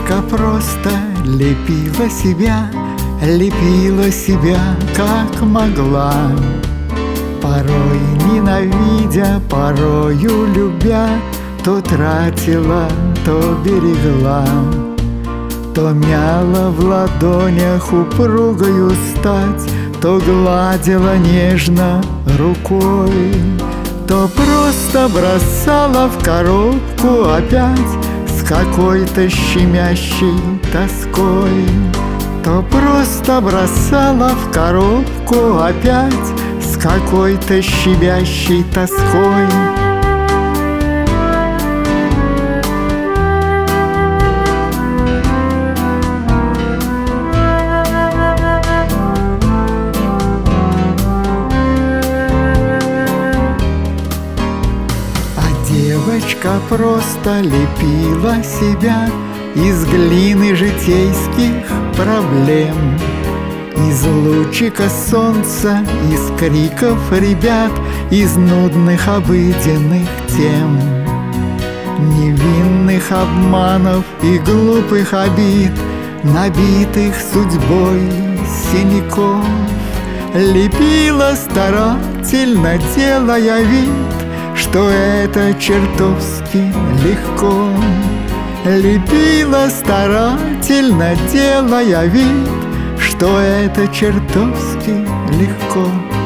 Девочка просто лепила себя, как могла, порой ненавидя, порою любя, то тратила, то берегла, то мяла в ладонях упругою стать, то гладила нежно рукой, то просто бросала в коробку опять с какой-то щемящей тоской, то просто бросала в коробку опять с какой-то щемящей тоской. Девочка просто лепила себя из глины житейских проблем, из лучика солнца, из криков ребят, из нудных обыденных тем, невинных обманов и глупых обид, набитых судьбой синяков. Лепила старательно, делая вид, что это чертовски легко. Лепила старательно, делая вид, что это чертовски легко.